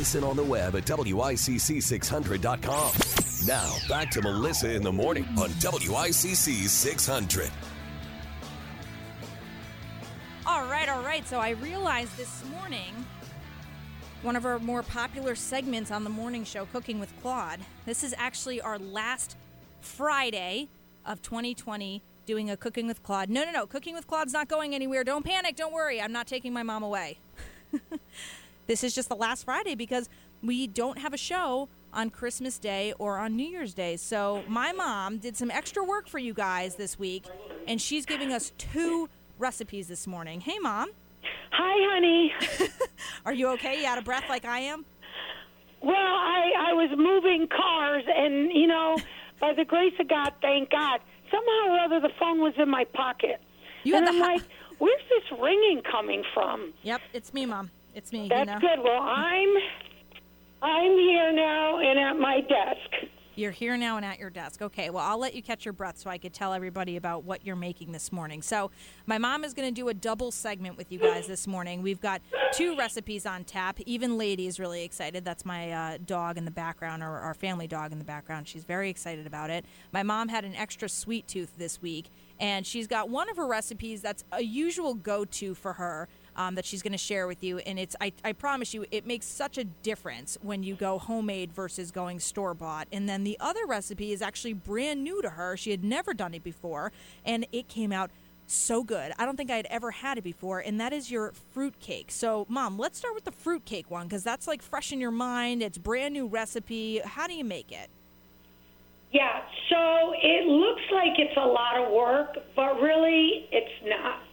listen on the web at WICC600.com. Now, back to Melissa in the Morning on WICC 600. All right. So I realized this morning, one of our more popular segments on the morning show, Cooking with Claude, this is actually our last Friday of 2020 doing a Cooking with Claude. No. Cooking with Claude's not going anywhere. Don't panic. Don't worry. I'm not taking my mom away. This is just the last Friday because we don't have a show on Christmas Day or on New Year's Day. So my mom did some extra work for you guys this week, and she's giving us 2 recipes this morning. Hey, Mom. Hi, honey. Are you okay? You out of breath like I am? Well, I was moving cars, and, by the grace of God, thank God, somehow or other the phone was in my pocket. I'm like, where's this ringing coming from? Yep, it's me, Mom. It's me. That's good. Well, I'm here now and at my desk. You're here now and at your desk. Okay, well, I'll let you catch your breath so I could tell everybody about what you're making this morning. So my mom is going to do a double segment with you guys this morning. We've got 2 recipes on tap. Even Lady is really excited. That's my dog in the background, or our family dog in the background. She's very excited about it. My mom had an extra sweet tooth this week, and she's got one of her recipes that's a usual go-to for her. That she's going to share with you. And I promise you, it makes such a difference when you go homemade versus going store-bought. And then the other recipe is actually brand new to her. She had never done it before, and it came out so good. I don't think I had ever had it before, and that is your fruit cake. So, Mom, let's start with the fruit cake one, because that's like fresh in your mind. It's brand new recipe. How do you make it? Yeah, so it looks like it's a lot of work, but really it's not.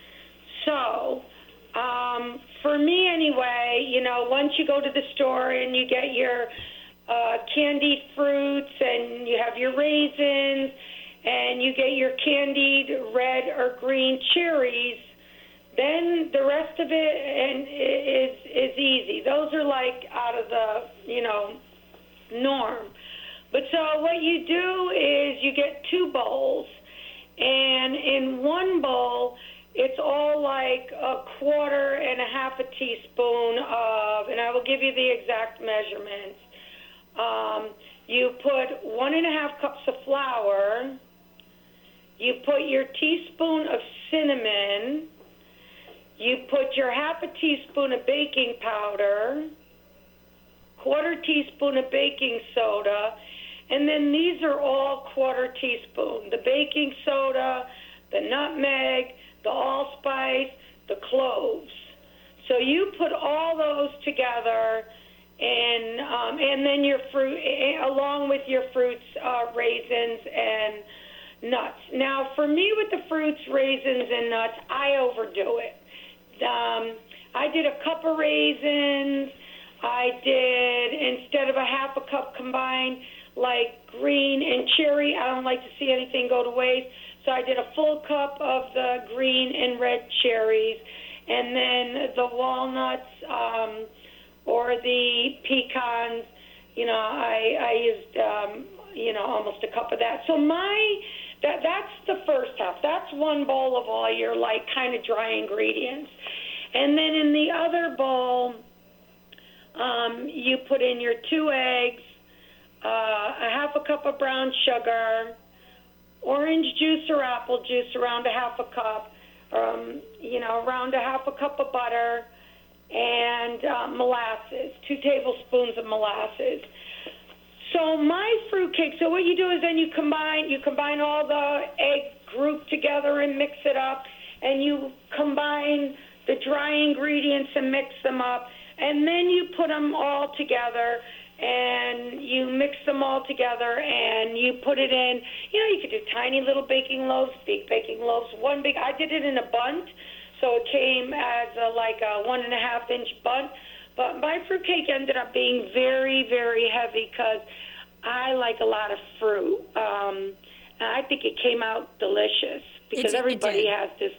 So for me anyway, once you go to the store and you get your candied fruits and you have your raisins and you get your candied red or green cherries, then the rest of it is easy. Those are like out of the, norm. But so what you do is you get 2 bowls, and in one bowl, it's all like 1/4 and 1/2 teaspoon of, and I will give you the exact measurements. You put 1 1/2 cups of flour. You put your teaspoon of cinnamon. You put your 1/2 teaspoon of baking powder, 1/4 teaspoon of baking soda, and then these are all 1/4 teaspoon. The baking soda, the nutmeg, the allspice, the cloves. So you put all those together, and then your fruit, along with your fruits, raisins and nuts. Now, for me with the fruits, raisins, and nuts, I overdo it. I did a cup of raisins. I did, instead of a 1/2 cup combined, like green and cherry. I don't like to see anything go to waste. So I did a full cup of the green and red cherries, and then the walnuts or the pecans, I used, almost a cup of that. So that's the first half. That's one bowl of all your, like, kind of dry ingredients. And then in the other bowl, you put in your 2 eggs, a 1/2 cup of brown sugar, orange juice or apple juice, around a 1/2 cup, around a 1/2 cup of butter, and molasses, 2 tablespoons of molasses. So my fruit cake, so what you do is then you combine all the egg group together and mix it up, and you combine the dry ingredients and mix them up, and then you put them all together, and you mix them all together, and you put it in. You could do tiny little baking loaves, big baking loaves, I did it in a bundt, so it came as a 1.5-inch bundt. But my fruitcake ended up being very, very heavy because I like a lot of fruit. And I think it came out delicious because everybody has this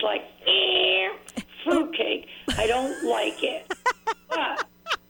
fruitcake. I don't like it. But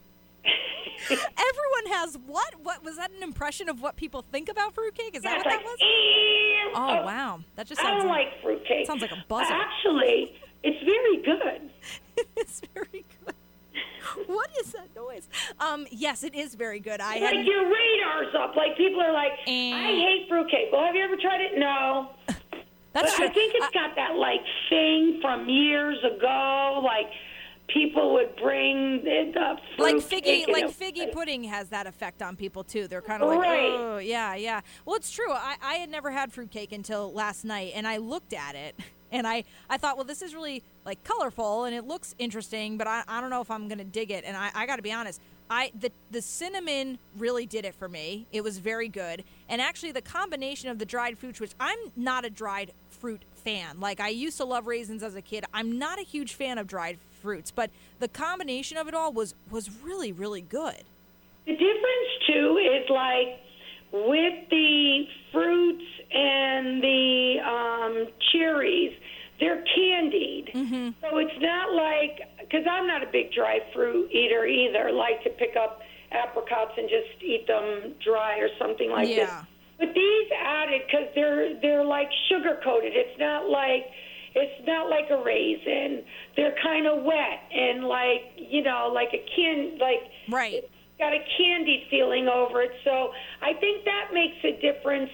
everyone has what? What was that? An impression of what people think about fruitcake? Is that what that was? Oh wow, that just sounds. I don't like fruitcake. Sounds like a buzzer. Actually, it's very good. It's very good. What is that noise? Yes, it is very good. Like your radar's up. Like people are like, I hate fruitcake. Well, have you ever tried it? No. That's true. I think it's got that like thing from years ago. Like people would bring the fruitcake. Like figgy pudding has that effect on people too. They're kind of like, oh yeah. Well, it's true. I had never had fruitcake until last night, and I looked at it. And I thought, well, this is really, like, colorful, and it looks interesting, but I don't know if I'm going to dig it. And I got to be honest, the cinnamon really did it for me. It was very good. And actually, the combination of the dried fruits, which I'm not a dried fruit fan. Like, I used to love raisins as a kid. I'm not a huge fan of dried fruits, but the combination of it all was really, really good. The difference, too, is, like, with the fruits and the cherries, they're candied. Mm-hmm. So it's not like, because I'm not a big dry fruit eater either, like to pick up apricots and just eat them dry or something like this. But these added, because they're like sugar coated. It's not like a raisin. They're kind of wet and like, like a right. It's got a candied feeling over it. So I think that makes a difference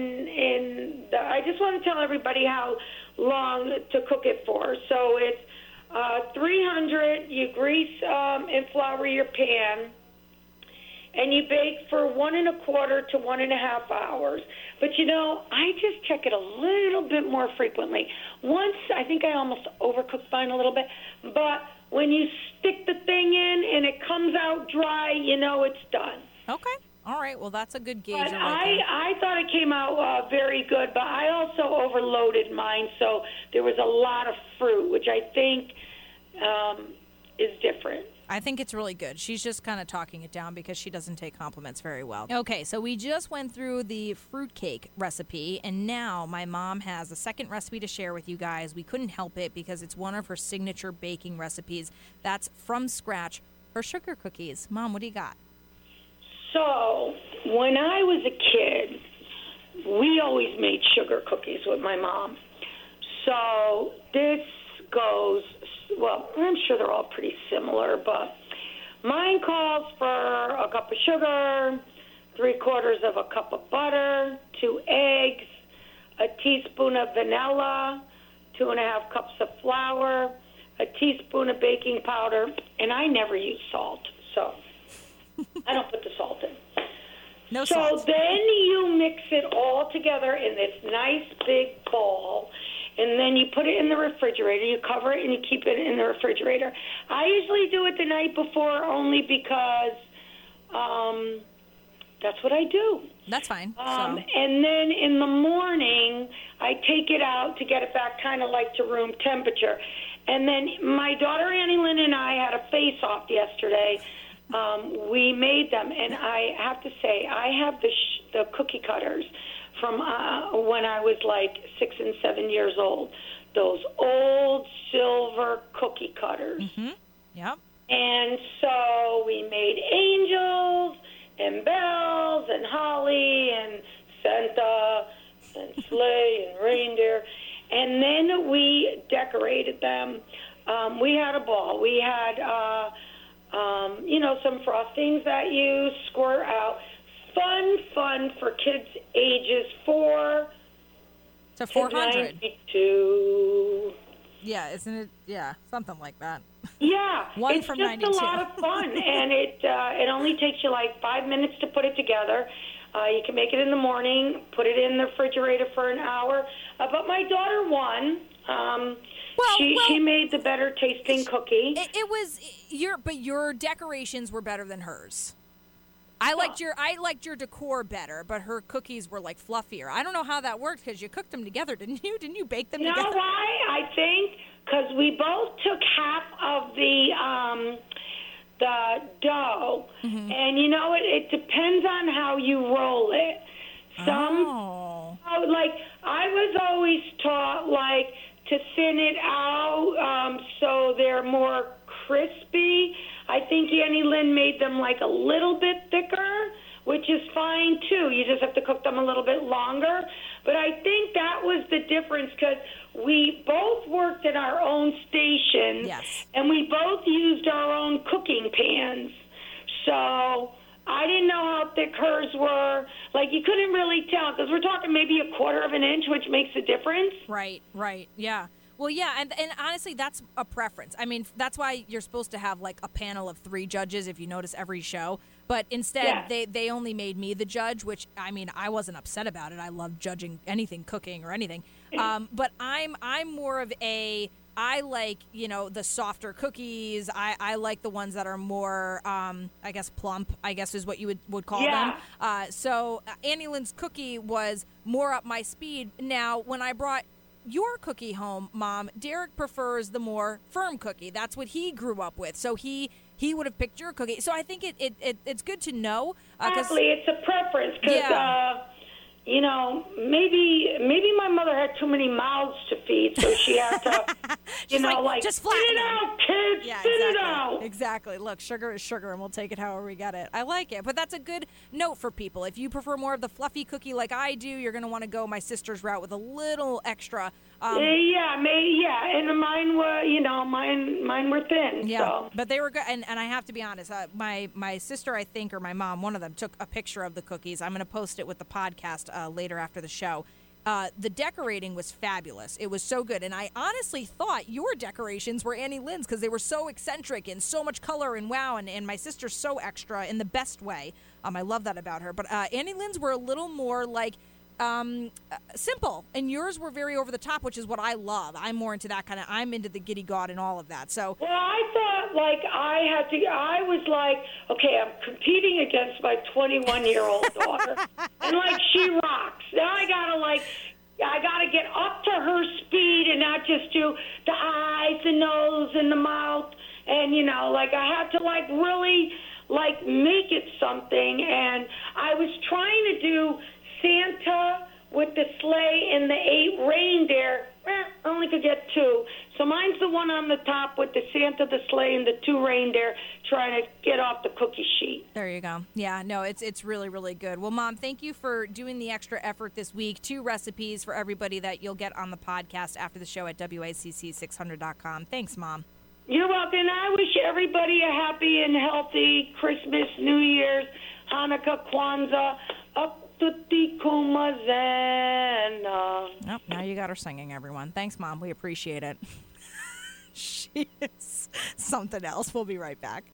I just want to tell everybody how long to cook it for. So it's 300, you grease and flour your pan, and you bake for 1 1/4 to 1.5 hours. But, I just check it a little bit more frequently. Once, I think I almost overcooked mine a little bit, but when you stick the thing in and it comes out dry, it's done. Okay. All right. Well, that's a good gauge. But I thought it came out very good, but I also overloaded mine, so there was a lot of fruit, which I think is different. I think it's really good. She's just kind of talking it down because she doesn't take compliments very well. Okay, so we just went through the fruitcake recipe, and now my mom has a second recipe to share with you guys. We couldn't help it because it's one of her signature baking recipes. That's from scratch, her sugar cookies. Mom, what do you got? So, when I was a kid, we always made sugar cookies with my mom. So, this goes, well, I'm sure they're all pretty similar, but mine calls for a cup of sugar, 3/4 of a cup of butter, 2 eggs, a teaspoon of vanilla, 2.5 cups of flour, a teaspoon of baking powder, and I never use salt, so I don't put the salt in. No salt. So then you mix it all together in this nice big bowl, and then you put it in the refrigerator. You cover it and you keep it in the refrigerator. I usually do it the night before only because that's what I do. That's fine. And then in the morning, I take it out to get it back kind of like to room temperature. And then my daughter Annie Lynn and I had a face-off yesterday. We made them, and I have to say, I have the cookie cutters from when I was like 6 and 7 years old. Those old silver cookie cutters. Mm-hmm. Yep. And so we made angels and bells and holly and Santa and sleigh and reindeer. And then we decorated them. We had a ball. We had, some frostings that you squirt out. Fun for kids ages 4 to 400. 92. Yeah, isn't it? Yeah, something like that. Yeah, One from 92. It's just a lot of fun, and it only takes you like 5 minutes to put it together. You can make it in the morning, put it in the refrigerator for an hour. But my daughter won. She made the better tasting cookie. It was your decorations were better than hers. I liked your decor better, but her cookies were like fluffier. I don't know how that worked because you cooked them together, didn't you? Didn't you bake them together? You know why? I think because we both took half of the dough, mm-hmm. and it depends on how you roll it. Like I was always taught like to thin it out so they're more crispy. I think Annie Lynn made them like a little bit thicker, which is fine too. You just have to cook them a little bit longer. But I think that was the difference because we both worked in our own stations, Yes. and we both used our own cooking pans. So I didn't know how thick hers were. Like, you couldn't really tell because we're talking maybe a quarter of an inch, which makes a difference. Right, yeah. Well, yeah, and honestly, that's a preference. I mean, that's why you're supposed to have, like, a panel of 3 judges if you notice every show. But instead, they only made me the judge, which, I mean, I wasn't upset about it. I love judging anything, cooking or anything. But I'm more of I like, the softer cookies. I like the ones that are more, I guess, plump, I guess is what you would call them. So Annie Lynn's cookie was more up my speed. Now, when I brought your cookie home, Mom, Derek prefers the more firm cookie. That's what he grew up with. So he would have picked your cookie. So I think it's good to know. Exactly. It's a preference because, maybe my mother had too many mouths to feed, so she had to, just spit it out, kids, yeah, spit exactly. it out. Exactly. Look, sugar is sugar, and we'll take it however we get it. I like it. But that's a good note for people. If you prefer more of the fluffy cookie like I do, you're going to want to go my sister's route with a little extra. And mine were, mine were thin. Yeah, so. But they were good, and I have to be honest. My sister, I think, or my mom, one of them, took a picture of the cookies. I'm going to post it with the podcast later after the show. The decorating was fabulous. It was so good, and I honestly thought your decorations were Annie Lynn's because they were so eccentric and so much color and wow. And my sister's so extra in the best way. I love that about her. But Annie Lynn's were a little more like. Simple, and yours were very over the top, which is what I love. I'm more into that kind of. I'm into the giddy god and all of that. So, well, I thought I was like, okay, I'm competing against my 21-year-old daughter, and she rocks. Now I gotta get up to her speed and not just do the eyes, the nose, and the mouth, and I had to really make it something, and I was trying to do Santa with the sleigh and the 8 reindeer. I only could get 2. So mine's the one on the top with the Santa, the sleigh, and the 2 reindeer trying to get off the cookie sheet. There you go. Yeah, no, it's really, really good. Well, Mom, thank you for doing the extra effort this week. 2 recipes for everybody that you'll get on the podcast after the show at WICC600.com. Thanks, Mom. You're welcome. I wish everybody a happy and healthy Christmas, New Year's, Hanukkah, Kwanzaa, Tutti Kumazana. Oh, now you got her singing, everyone. Thanks, Mom. We appreciate it. She is something else. We'll be right back.